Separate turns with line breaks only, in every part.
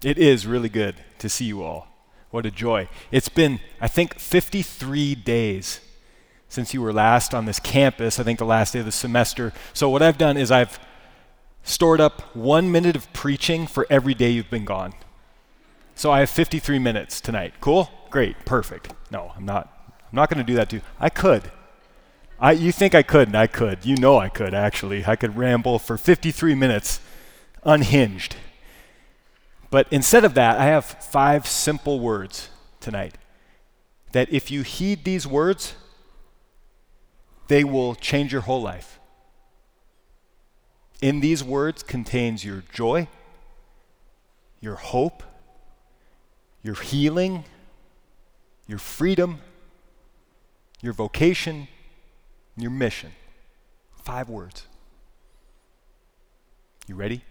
It is really good to see you all. What a joy. It's been, I think, 53 days since you were last on this campus, I think the last day of the semester. So what I've done is I've stored up 1 minute of preaching for every day you've been gone. So I have 53 minutes tonight. Cool? Great. Perfect. No, I'm not going to do that to you. I could. You think I could, and I could. You know I could, actually. I could ramble for 53 minutes unhinged. But instead of that, I have 5 simple words tonight that if you heed these words, they will change your whole life. In these words contains your joy, your hope, your healing, your freedom, your vocation, your mission. 5 words. You ready?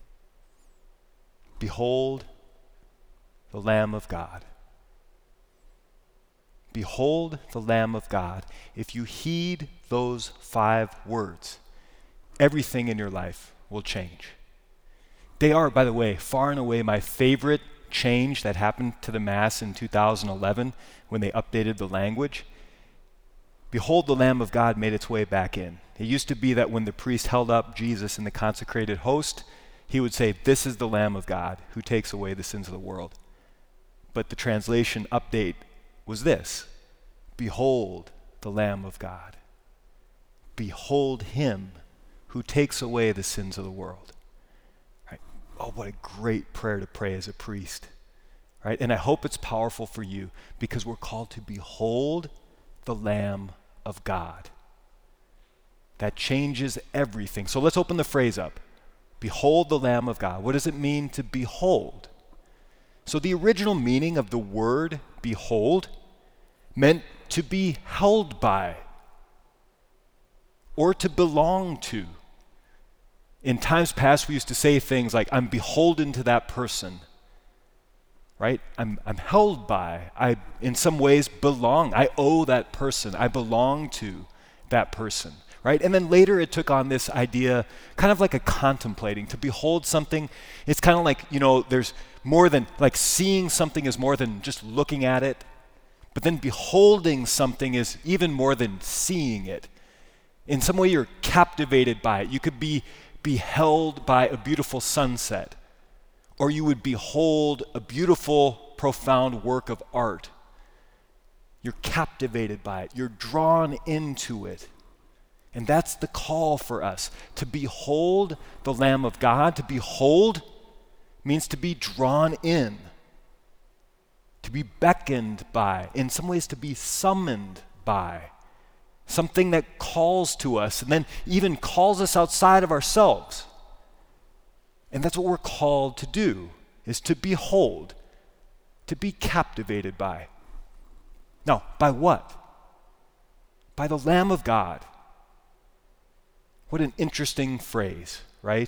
Behold the Lamb of God. Behold the Lamb of God. If you heed those 5 words, everything in your life will change. They are, by the way, far and away my favorite change that happened to the Mass in 2011 when they updated the language. Behold the Lamb of God made its way back in. It used to be that when the priest held up Jesus in the consecrated host, he would say, "This is the Lamb of God who takes away the sins of the world." But the translation update was this: Behold the Lamb of God. Behold him who takes away the sins of the world. Right? Oh, what a great prayer to pray as a priest. Right? And I hope it's powerful for you because we're called to behold the Lamb of God. That changes everything. So let's open the phrase up. Behold the Lamb of God. What does it mean to behold? So the original meaning of the word behold meant to be held by or to belong to. In times past, we used to say things like, I'm beholden to that person, right? I'm held by. I, in some ways, belong. I owe that person. I belong to that person. Right? And then later it took on this idea, kind of like a contemplating. To behold something, it's kind of like, there's more than, like seeing something is more than just looking at it. But then beholding something is even more than seeing it. In some way you're captivated by it. You could be beheld by a beautiful sunset. Or you would behold a beautiful, profound work of art. You're captivated by it. You're drawn into it. And that's the call for us, to behold the Lamb of God. To behold means to be drawn in, to be beckoned by, in some ways to be summoned by, something that calls to us and then even calls us outside of ourselves. And that's what we're called to do, is to behold, to be captivated by. Now, by what? By the Lamb of God. What an interesting phrase, right?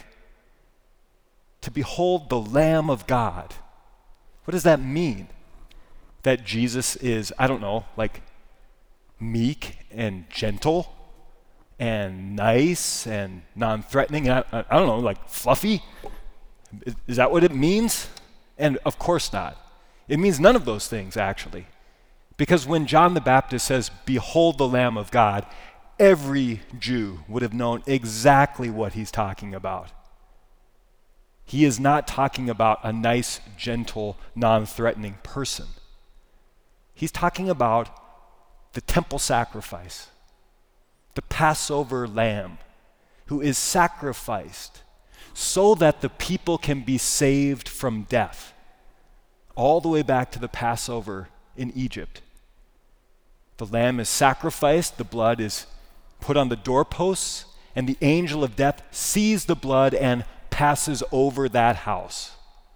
To behold the Lamb of God. What does that mean? That Jesus is, I don't know, like meek and gentle and nice and non-threatening, and I don't know, like fluffy? Is that what it means? And of course not. It means none of those things, actually. Because when John the Baptist says, behold the Lamb of God, every Jew would have known exactly what he's talking about. He is not talking about a nice, gentle, non-threatening person. He's talking about the temple sacrifice, the Passover lamb who is sacrificed so that the people can be saved from death, all the way back to the Passover in Egypt. The lamb is sacrificed, the blood is put on the doorposts, and the angel of death sees the blood and passes over that house.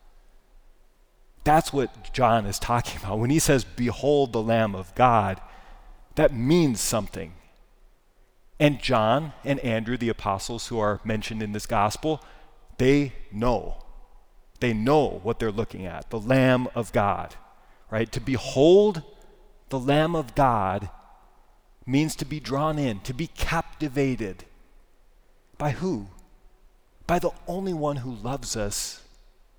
That's what John is talking about. When he says, behold the Lamb of God, that means something. And John and Andrew, the apostles who are mentioned in this gospel, they know. They know what they're looking at, the Lamb of God, right? To behold the Lamb of God means to be drawn in, to be captivated. By who? By the only one who loves us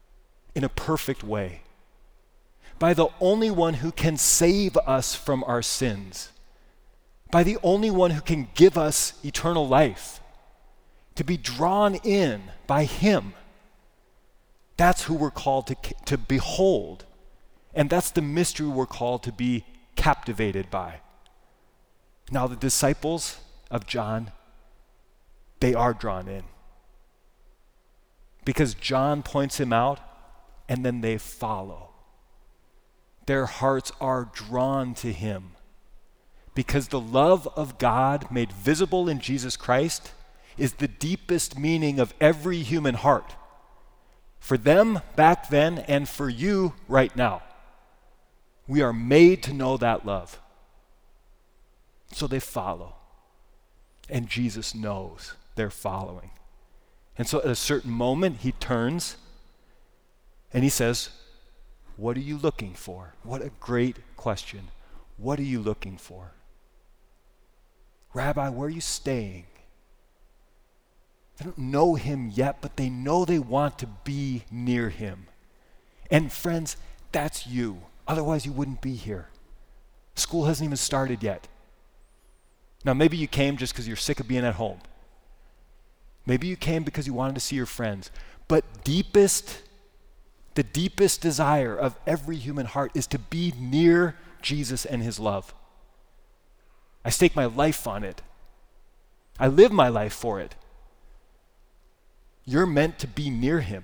in a perfect way, by the only one who can save us from our sins, by the only one who can give us eternal life, to be drawn in by him. That's who we're called to behold. And that's the mystery we're called to be captivated by. Now, the disciples of John, they are drawn in. Because John points him out, and then they follow. Their hearts are drawn to him. Because the love of God made visible in Jesus Christ is the deepest meaning of every human heart. For them back then and for you right now. We are made to know that love. So they follow. And Jesus knows they're following. And so at a certain moment, he turns and he says, "What are you looking for?" What a great question. What are you looking for? "Rabbi, where are you staying?" They don't know him yet, but they know they want to be near him. And friends, that's you. Otherwise, you wouldn't be here. School hasn't even started yet. Now, maybe you came just because you're sick of being at home. Maybe you came because you wanted to see your friends. But the deepest desire of every human heart is to be near Jesus and his love. I stake my life on it. I live my life for it. You're meant to be near him.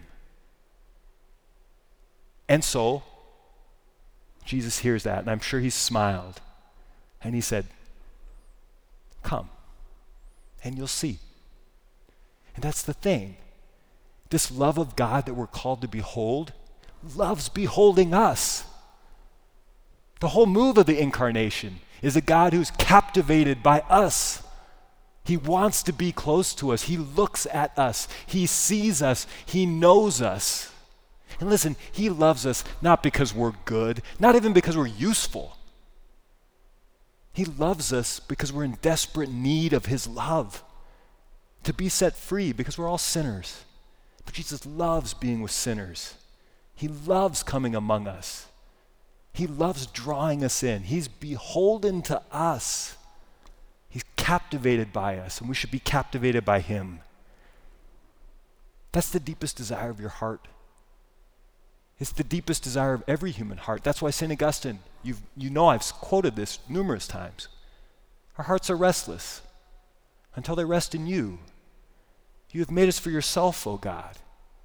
And so, Jesus hears that, and I'm sure he smiled. And he said, "Come, and you'll see." And that's the thing. This love of God that we're called to behold loves beholding us. The whole move of the incarnation is a God who's captivated by us. He wants to be close to us. He looks at us. He sees us. He knows us. And listen, he loves us not because we're good, not even because we're useful. He loves us because we're in desperate need of his love, to be set free because we're all sinners. But Jesus loves being with sinners. He loves coming among us. He loves drawing us in. He's beholden to us. He's captivated by us, and we should be captivated by him. That's the deepest desire of your heart. It's the deepest desire of every human heart. That's why St. Augustine, you know I've quoted this numerous times. Our hearts are restless until they rest in you. You have made us for yourself, O God.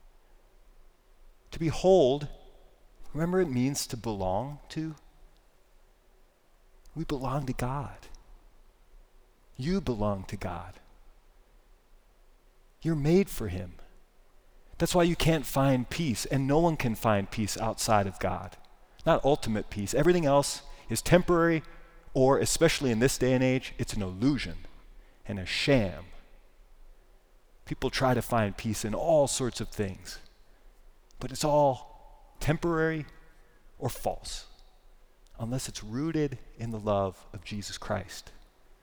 To behold, remember it means to belong to? We belong to God. You belong to God. You're made for him. That's why you can't find peace, and no one can find peace outside of God. Not ultimate peace. Everything else is temporary, or especially in this day and age, it's an illusion and a sham. People try to find peace in all sorts of things, but it's all temporary or false, unless it's rooted in the love of Jesus Christ.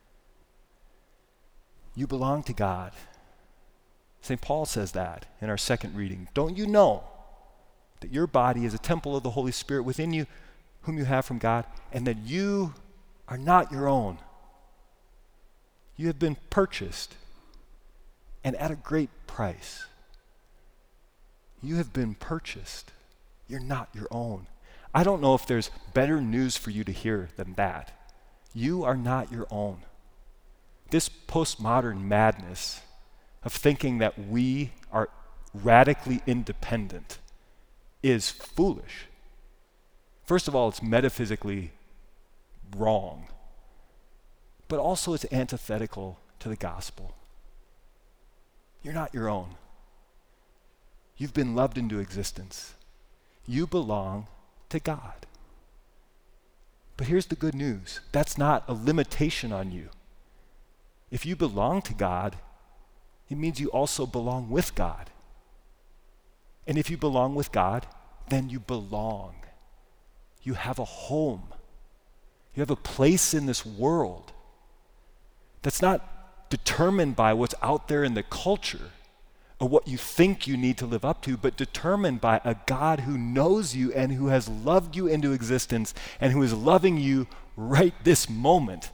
You belong to God. St. Paul says that in our second reading. Don't you know that your body is a temple of the Holy Spirit within you, whom you have from God, and that you are not your own? You have been purchased, and at a great price. You have been purchased. You're not your own. I don't know if there's better news for you to hear than that. You are not your own. This postmodern madness of thinking that we are radically independent is foolish. First of all, it's metaphysically wrong, but also it's antithetical to the gospel. You're not your own. You've been loved into existence. You belong to God. But here's the good news. That's not a limitation on you. If you belong to God, it means you also belong with God. And if you belong with God, then you belong. You have a home. You have a place in this world that's not determined by what's out there in the culture, or what you think you need to live up to, but determined by a God who knows you and who has loved you into existence and who is loving you right this moment.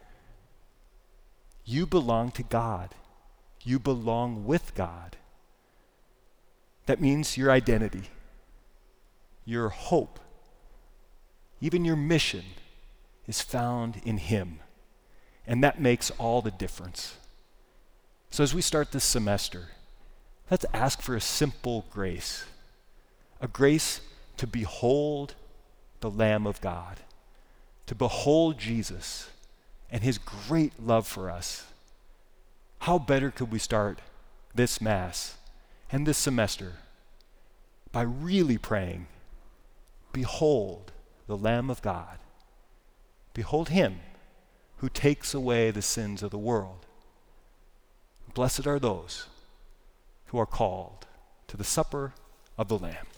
You belong to God. You belong with God. That means your identity, your hope, even your mission is found in Him. And that makes all the difference. So as we start this semester, let's ask for a simple grace, a grace to behold the Lamb of God, to behold Jesus and His great love for us. How better could we start this Mass and this semester by really praying, behold the Lamb of God. Behold Him who takes away the sins of the world. Blessed are those who are called to the supper of the Lamb.